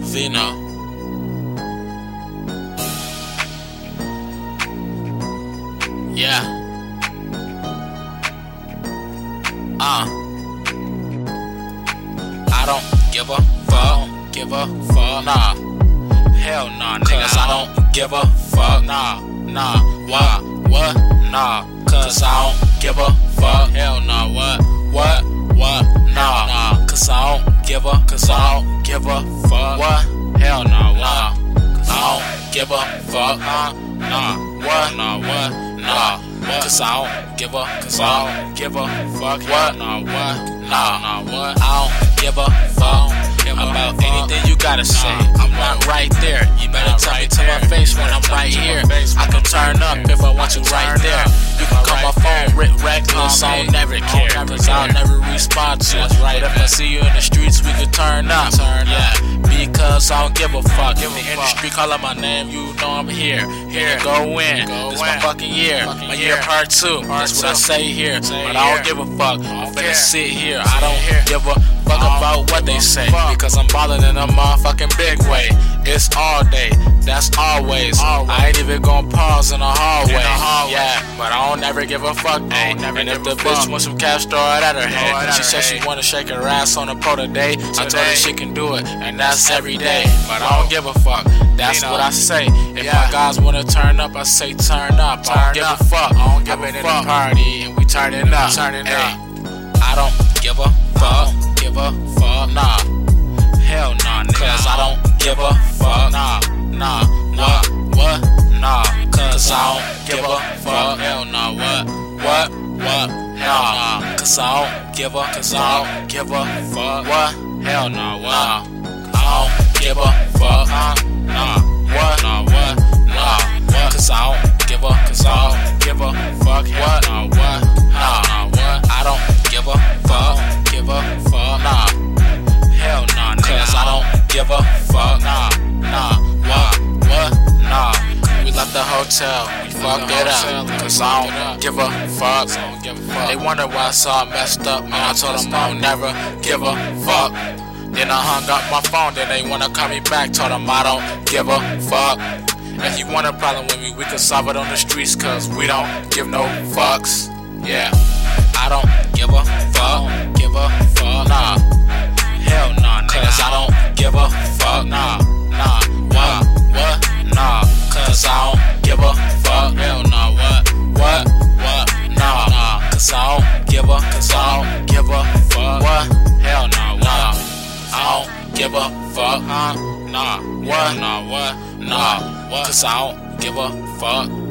Vino. Yeah. I don't give a fuck, nah. Hell nah, niggas, I don't give a fuck, nah. What, nah. Cause I don't give a fuck, hell nah, what, nah. Cause I don't give a fuck, what, hell nah, what. I don't give a fuck, nah. What, nah. Cause I don't give a fuck, what, nah. I don't give a fuck about anything you gotta say. I'm not right there. You better tell me to my face when I'm right here. I can turn up if I want you right there. You can call my phone reckless, I don't never care. Cause I'll never respond to it. But if I see you in the streets, we can turn up. Yeah, because I don't give a fuck. If the industry calling my name, you know I'm here. Here, go in. This my fucking year. My year part 2. That's what I say here. But I don't give a fuck. I'm finna sit here. I don't give a fuck about what they say. Because I'm ballin' in a motherfucking big way. It's all day, that's always. I ain't even gon' pause in the hallway. Yeah, but I don't ever give a fuck, ayy. And if the bitch wants some cash, throw it at her head. She said she wanna shake her ass on a pro today. I told her she can do it, and that's every day. But I don't give a fuck, that's what I say. If my guys wanna turn up, I say turn up. I don't give a fuck. I've been in the party and we turning up. I don't give a fuck, nah. Hell nah, nigga. Cause I don't give a fuck, nah. What, nah. Cause I don't give a fuck, hell nah. What, hell nah. Cause I don't give a fuck, what, hell nah, what. I don't give a fuck, nah. What, nah. Cause I don't give a fuck, what, nah. I don't give a fuck, nah. Hell nah, niggas, I don't give a fuck, nah. What, nah. We left the hotel, we fucked it up, cause I don't give a fuck. They wonder why I saw messed up, man. I told them I don't never give a fuck. Then I hung up my phone, then they wanna call me back. Told them I don't give a fuck. If you want a problem with me, we can solve it on the streets, cause we don't give no fucks. Yeah, I don't give a fuck, nah. Hell nah, cause I don't give a fuck, nah. What, nah. Cause I don't give a fuck, hell nah. What, nah. Cause I don't give a fuck, what, hell nah. I don't give a fuck, nah. What, nah. Cause I don't give a fuck.